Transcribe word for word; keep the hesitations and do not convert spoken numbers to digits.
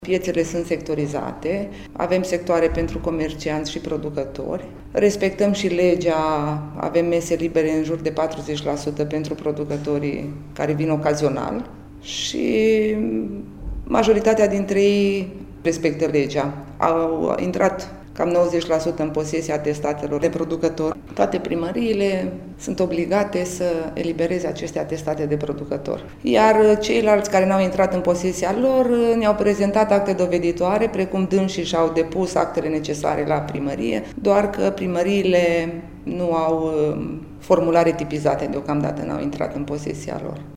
Piețele sunt sectorizate, avem sectoare pentru comercianți și producători, respectăm și legea, avem mese libere în jur de patruzeci la sută pentru producătorii care vin ocazional și majoritatea dintre ei respectă legea. Au intrat cam nouăzeci la sută în posesia atestatelor de producător. Toate primăriile sunt obligate să elibereze aceste atestate de producător. Iar ceilalți care n-au intrat în posesia lor ne-au prezentat acte doveditoare, precum dânsii și-au depus actele necesare la primărie, doar că primăriile nu au formulare tipizate, deocamdată n-au intrat în posesia lor.